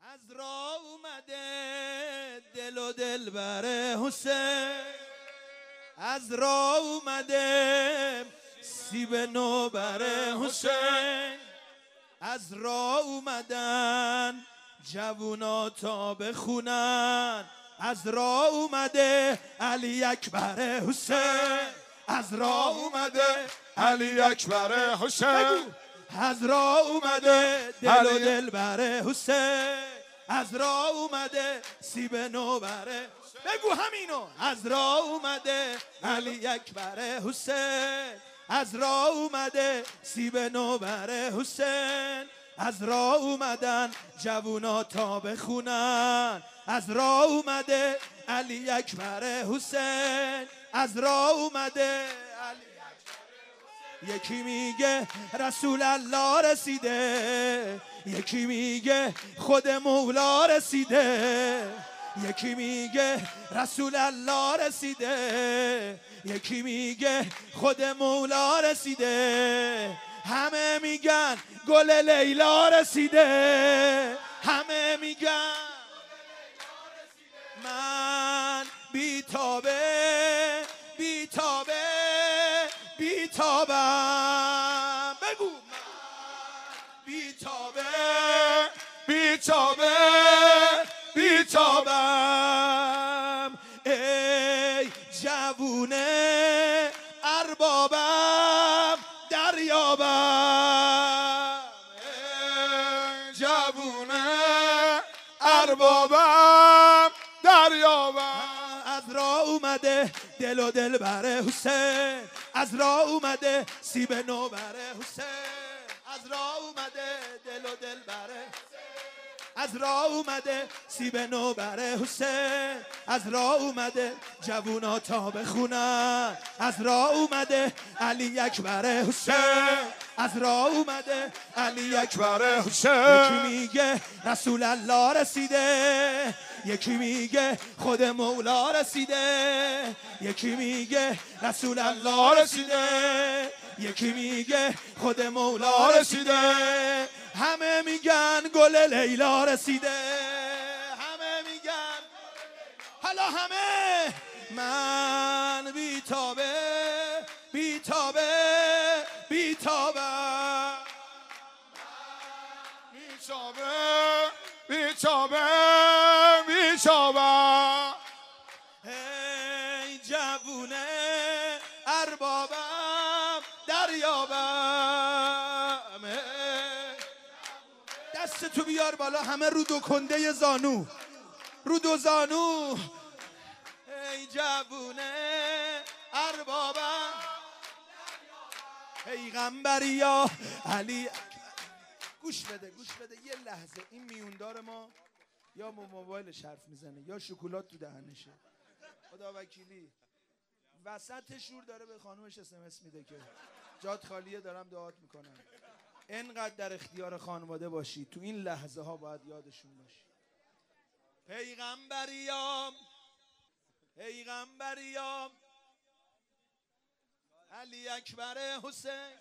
از راه اومده دل و دلبر حسین، از راه اومده سیب نوبر حسین، از راه اومدن جوونا تا بخونن، از راه اومده علی اکبر حسین، از راه اومده علی اکبر حسین، از راه اومده دل و دلبر حسین، از راه اومده سیب نوبر، بگو همینو، از راه اومده علی اکبر حسین، از راه اومده سیب نوبر حسین، از راه اومدن جوونا تا بخونن، از راه اومده علی اکبر حسین، از راه اومده علی. یکی میگه رسول الله رسیده، یکی میگه خود مولا رسیده، یکی میگه رسول الله رسیده، یکی میگه خود مولا رسیده، همه میگن گل لیلا رسیده، همه میگن من بیتابه بیتابه بیتابم، بگو بیتابه بیتابه بیتابم، ای جوونه اربابم دریابم، ای جوونه اربابم دریابم، از راه اومده دل و دلبر حسین، از راه اومده سیب نوبر حسین، از راه اومده دل و دلبر، از راه اومده سیب نوبر حسین، از راه اومده جوونا تا بخونن، از راه اومده علی اکبر حسین، از راه اومده علی اکبر حسین، یکی میگه رسول الله رسیده، یکی میگه خود مولا رسیده، یکی میگه رسول الله رسیده، یکی میگه خود مولا رسیده، همه میگن گل لیلا رسیده، همه میگن حالا همه من بیتابه بیتابه بیتابم، بیتابه بیتابه بیتابم، ای جوونه اربابم دریابم، دست تو بیار بالا همه رو دو کنده زانو، رو دو زانو، ای جوونه اربابم پیغمبری یا علی. گوش بده گوش بده یه لحظه، این میوندار ما یا موبایلش حرف میزنه یا شکلات تو دهنشه، خدا وکیلی وسط شور داره به خانومش SMS میده که جات خالیه دارم دعات میکنم. انقدر در اختیار خانواده باشی، تو این لحظه ها باید یادشون باشی. پیغمبریام پیغمبریام علی اکبر حسین،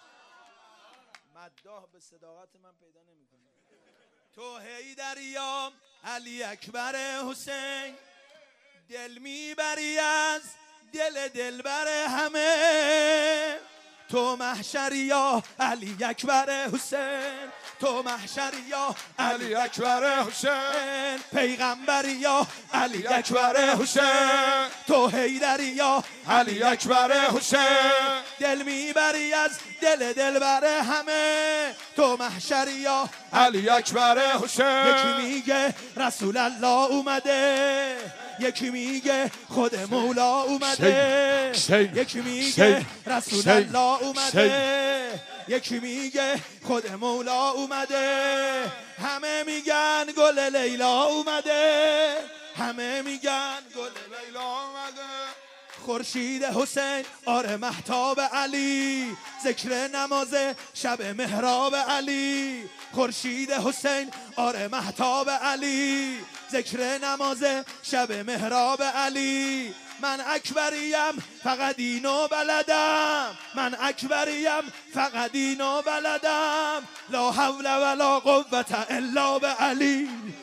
مداح به صداقت من پیدا نمیکنه، تو حیدریام علی اکبر حسین، دل میبری از دل دلبر همه، تو محشری یا علی اکبر حسین، تو محشری یا علی اکبر حسین، پیغمبری یا علی اکبر حسین، تو حیدری یا علی اکبر حسین، دل میبری از دل دلبر همه، تو محشری یا علی اکبر حسین، یکی میگه رسول الله اومده، یکی میگه خود مولا اومده، یکی میگه رسول الله اومده، یکی میگه خود مولا اومده، همه میگن گل لیلا اومده، همه میگن گل لیلا اومده، خورشید حسین آره مهتاب علی، ذکر نماز شب محراب علی، خورشید حسین آره مهتاب علی، ذکر نماز شب محراب علی، من اکبریم فقط اینو بلدم، من اکبریم فقط اینو بلدم، لا حول ولا قوة الا به علی.